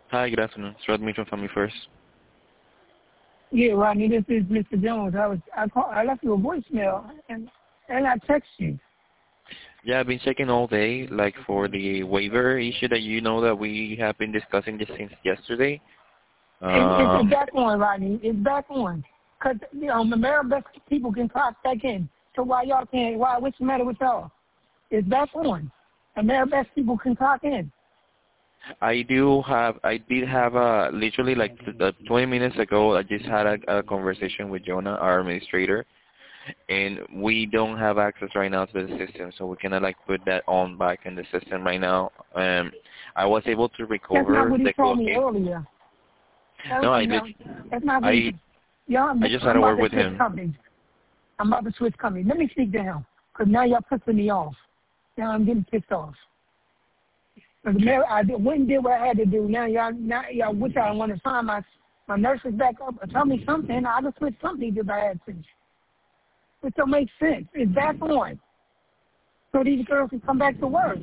Hi, good afternoon. It's Rodney from Family First. Yeah, Rodney, this is Mr. Jones. I left you a voicemail and I text you. Yeah, I've been checking all day, like for the waiver issue that you know that we have been discussing this since yesterday. It's back on, Rodney. It's back on. Because, American people can clock back in. So why y'all can't? What's the matter with y'all? It's back on. American people can clock in. I did have literally like 20 minutes ago, I just had a conversation with Jonah, our administrator, and we don't have access right now to the system, so we cannot like put that on back in the system right now. I was able to recover That's not what he the told me earlier. No, I did. That's not what he I just had a word with him. I'm about to switch companies. Let me speak to him, because now y'all pissing me off. Now I'm getting pissed off. I went and did what I had to do. Now y'all wish I want to sign my nurses back up or tell me something. I just switch companies if I had to. It don't make sense. It's back on. So these girls can come back to work.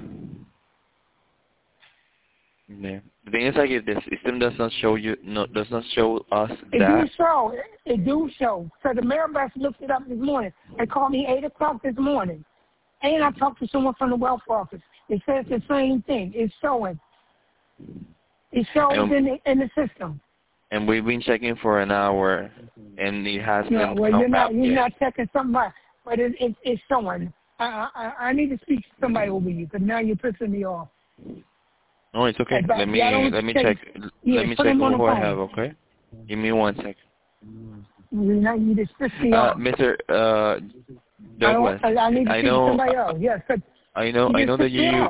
Yeah. The thing is, like, if the system does not show us that. It do show. So the mayor looked it up this morning. They called me 8 o'clock this morning. And I talked to someone from the welfare office. It says the same thing. It's showing. It shows in the system. And we've been checking for an hour, and it has been well, you're not checking something out, but it's showing. I need to speak to somebody over you, because now you're pissing me off. No, it's okay. Let me check. Let me check who I have. Okay. Give me 1 second. You just pissed me off. Mr. Douglas. I need to speak to somebody else. Yes. I know that you.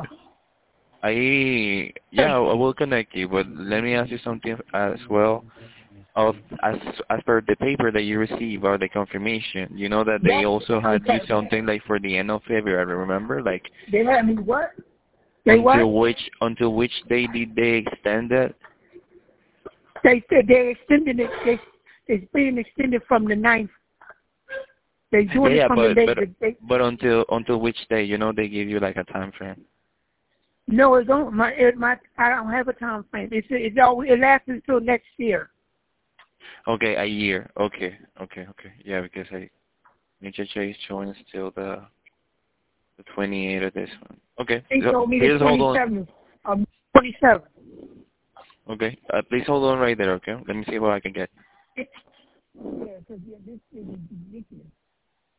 I will connect you, but let me ask you something as well. As per the paper that you receive or the confirmation, you know that they also had you something like for the end of February. Remember, like they had me what? Until which day did they extend it? They said they extended it. It's being extended from the 9th. They doing it from the day. But until which day? You know, they give you like a time frame. No, it don't. I don't have a time frame. It lasts until next year. Okay, a year. Okay. Yeah, because HHA is showing still the 28th of this one. Okay. They told me please the 27th. 27. Okay. Please hold on right there, okay? Let me see what I can get. Yeah, because this is ridiculous.